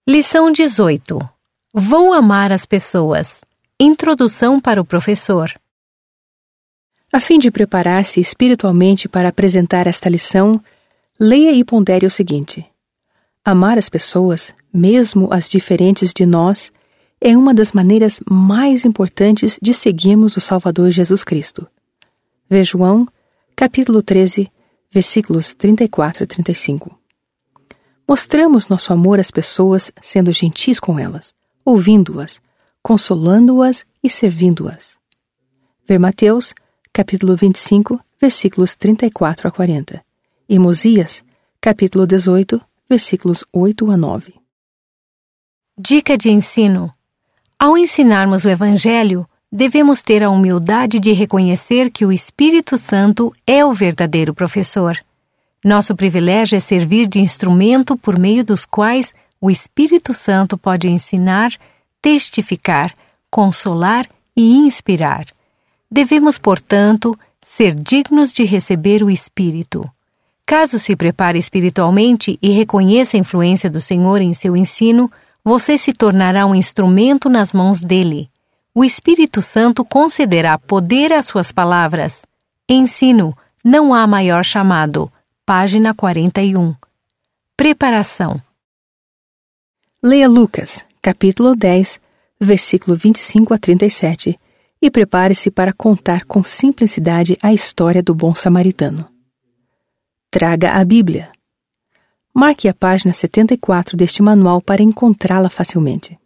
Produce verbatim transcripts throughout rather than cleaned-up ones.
Lição dezoito. Vou amar as pessoas. Introdução para o professor. A fim de preparar-se espiritualmente para apresentar esta lição, leia e pondere o seguinte: amar as pessoas, mesmo as diferentes de nós, é uma das maneiras mais importantes de seguirmos o Salvador Jesus Cristo. Vê João, capítulo treze, versículos trinta e quatro a trinta e cinco. Mostramos nosso amor às pessoas sendo gentis com elas, ouvindo-as, consolando-as e servindo-as. Ver Mateus, capítulo vinte e cinco, versículos trinta e quatro a quarenta. E Mosias, capítulo dezoito, versículos oito a nove. Dica de ensino. Ao ensinarmos o Evangelho, devemos ter a humildade de reconhecer que o Espírito Santo é o verdadeiro professor. Nosso privilégio é servir de instrumento por meio dos quais o Espírito Santo pode ensinar, testificar, consolar e inspirar. Devemos, portanto, ser dignos de receber o Espírito. Caso se prepare espiritualmente e reconheça a influência do Senhor em seu ensino, você se tornará um instrumento nas mãos dele. O Espírito Santo concederá poder às suas palavras. Ensino, não há maior chamado. Página quarenta e um. Preparação. Leia Lucas, capítulo dez, versículo vinte e cinco a trinta e sete, e prepare-se para contar com simplicidade a história do bom samaritano. Traga a Bíblia. Marque a página setenta e quatro deste manual para encontrá-la facilmente.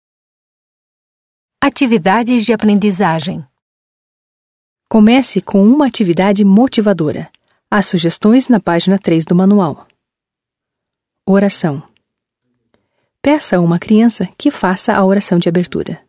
Atividades de aprendizagem. Comece com uma atividade motivadora. Há sugestões na página três do manual. Oração. Peça a uma criança que faça a oração de abertura.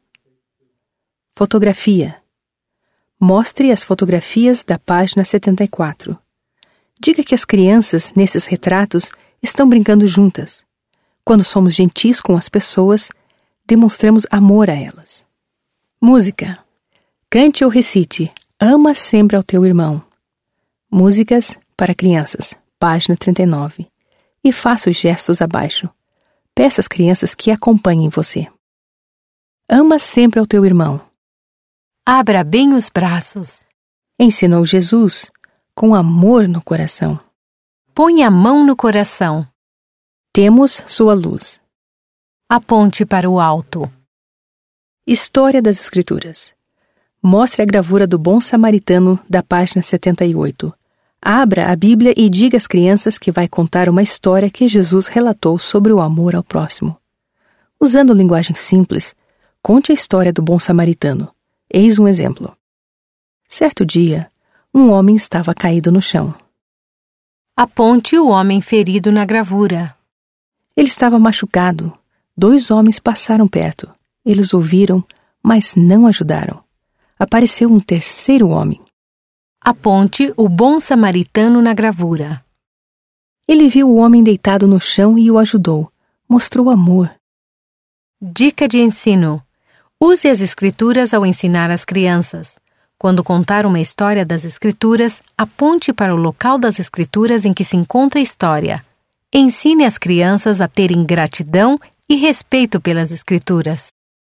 Fotografia. Mostre as fotografias da página setenta e quatro. Diga que as crianças, nesses retratos, estão brincando juntas. Quando somos gentis com as pessoas, demonstramos amor a elas. Música. Cante ou recite: ama sempre ao teu irmão. Músicas para crianças, página trinta e nove. E faça os gestos abaixo. Peça às crianças que acompanhem você. Ama sempre ao teu irmão. Abra bem os braços. Ensinou Jesus com amor no coração. Põe a mão no coração. Temos sua luz. Aponte para o alto. História das Escrituras. Mostre a gravura do bom samaritano da página setenta e oito. Abra a Bíblia e diga às crianças que vai contar uma história que Jesus relatou sobre o amor ao próximo. Usando linguagem simples, conte a história do bom samaritano. Eis um exemplo. Certo dia, um homem estava caído no chão. Aponte o homem ferido na gravura. Ele estava machucado. Dois homens passaram perto. Eles ouviram, mas não ajudaram. Apareceu um terceiro homem. Aponte o bom samaritano na gravura. Ele viu o homem deitado no chão e o ajudou. Mostrou amor. Dica de ensino. Use as escrituras ao ensinar as crianças. Quando contar uma história das escrituras, aponte para o local das escrituras em que se encontra a história. Ensine as crianças a terem gratidão e respeito pelas escrituras.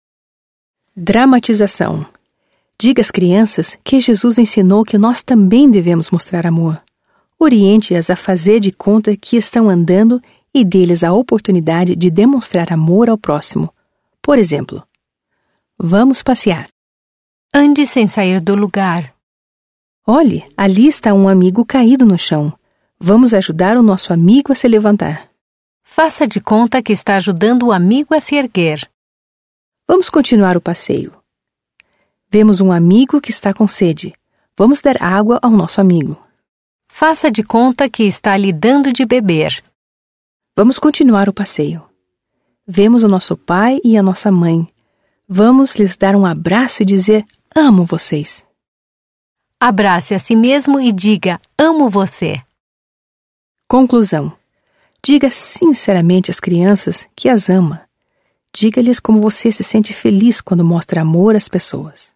Dramatização. Diga às crianças que Jesus ensinou que nós também devemos mostrar amor. Oriente-as a fazer de conta que estão andando e dê-lhes a oportunidade de demonstrar amor ao próximo. Por exemplo, vamos passear. Ande sem sair do lugar. Olhe, ali está um amigo caído no chão. Vamos ajudar o nosso amigo a se levantar. Faça de conta que está ajudando o amigo a se erguer. Vamos continuar o passeio. Vemos um amigo que está com sede. Vamos dar água ao nosso amigo. Faça de conta que está lhe dando de beber. Vamos continuar o passeio. Vemos o nosso pai e a nossa mãe. Vamos lhes dar um abraço e dizer: amo vocês. Abrace a si mesmo e diga: amo você. Conclusão. Diga sinceramente às crianças que as ama. Diga-lhes como você se sente feliz quando mostra amor às pessoas.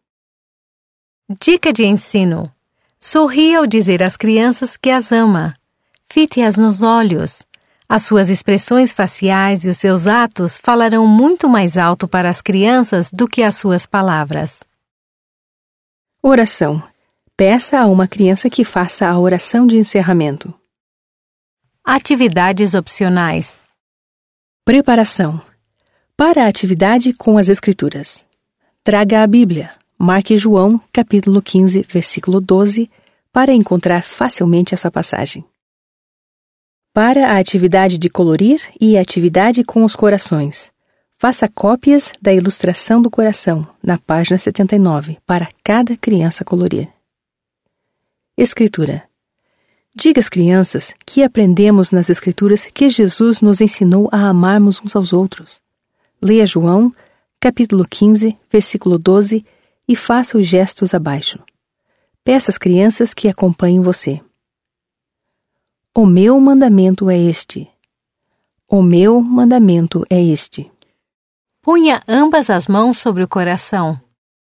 Dica de ensino. Sorria ao dizer às crianças que as ama. Fite-as nos olhos. As suas expressões faciais e os seus atos falarão muito mais alto para as crianças do que as suas palavras. Oração. Peça a uma criança que faça a oração de encerramento. Atividades opcionais. Preparação. Para a atividade com as Escrituras. Traga a Bíblia. Marque João, capítulo quinze, versículo doze, para encontrar facilmente essa passagem. Para a atividade de colorir e a atividade com os corações. Faça cópias da ilustração do coração, na página setenta e nove, para cada criança colorir. Escritura. Diga às crianças que aprendemos nas Escrituras que Jesus nos ensinou a amarmos uns aos outros. Leia João, capítulo quinze, versículo doze, e faça os gestos abaixo. Peça às crianças que acompanhem você. O meu mandamento é este. O meu mandamento é este. Ponha ambas as mãos sobre o coração.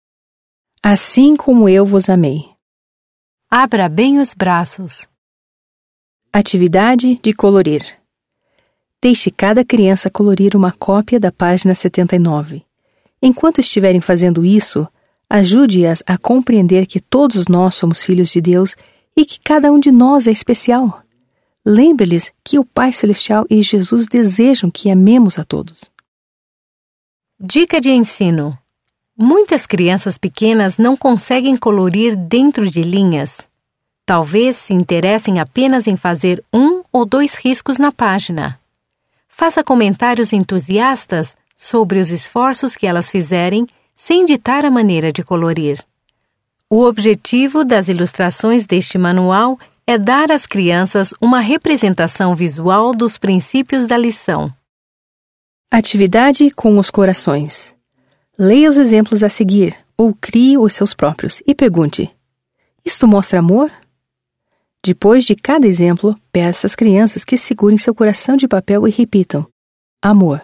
Assim como eu vos amei. Abra bem os braços. Atividade de colorir. Deixe cada criança colorir uma cópia da página setenta e nove. Enquanto estiverem fazendo isso, ajude-as a compreender que todos nós somos filhos de Deus e que cada um de nós é especial. Lembre-lhes que o Pai Celestial e Jesus desejam que amemos a todos. Dica de ensino. Muitas crianças pequenas não conseguem colorir dentro de linhas. Talvez se interessem apenas em fazer um ou dois riscos na página. Faça comentários entusiastas sobre os esforços que elas fizerem sem ditar a maneira de colorir. O objetivo das ilustrações deste manual é dar às crianças uma representação visual dos princípios da lição. Atividade com os corações. Leia os exemplos a seguir ou crie os seus próprios e pergunte: isto mostra amor? Depois de cada exemplo, peça às crianças que segurem seu coração de papel e repitam: amor.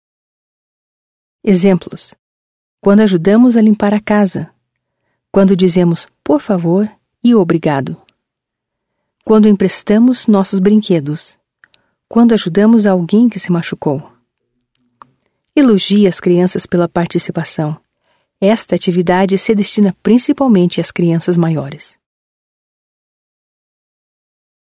Exemplos. Quando ajudamos a limpar a casa. Quando dizemos por favor e obrigado. Quando emprestamos nossos brinquedos. Quando ajudamos alguém que se machucou. Elogie as crianças pela participação. Esta atividade se destina principalmente às crianças maiores.